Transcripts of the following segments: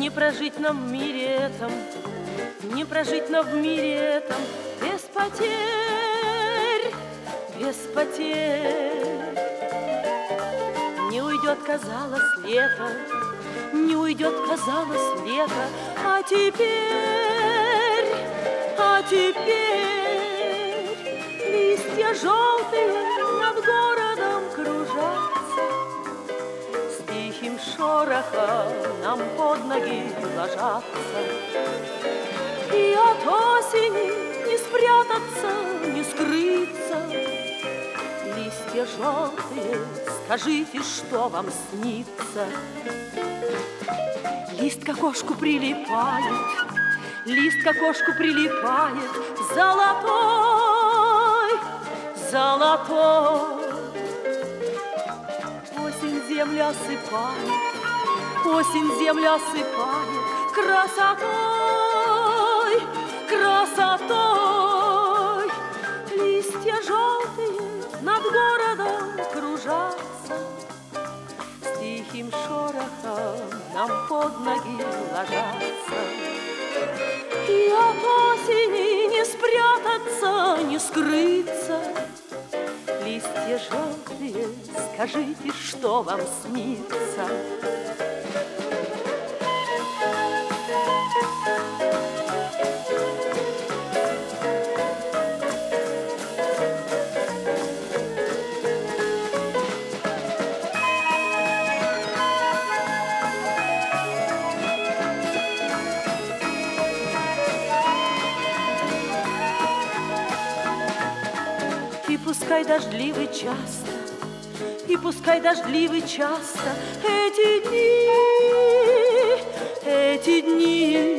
Не прожить нам в мире этом, не прожить нам в мире этом без потерь, без потерь. Не уйдет, казалось, лето, не уйдет, казалось, лето, а теперь листья желтые над городом кружатся, с тихим шорохом нам под ноги ложатся. И от осени не спрятаться, не скрыться. Листья желтые, скажите, что вам снится? Лист к окошку прилипает, лист к окошку прилипает, золотой, золотой. Осень землю осыпает, осень землю осыпает красотой, красотой. Листья желтые над городом кружатся, с тихим шорохом нам под ноги ложатся. И от осени не спрятаться, не скрыться. Листья желтые, скажите, что вам снится? И пускай дождливый часто, и пускай дождливый часто эти дни,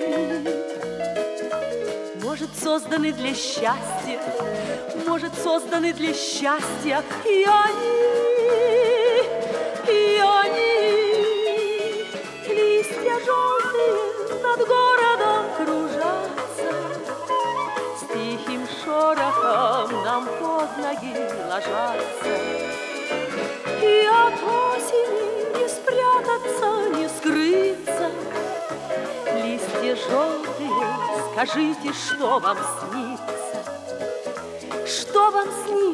может, созданы для счастья, может, созданы для счастья, и они, листья желтые над городом кружатся, с тихим шорохом нам под ноги ложатся. И от осени не спрятаться, не скрыться. Листья желтые, скажите, что вам снится? Что вам снится?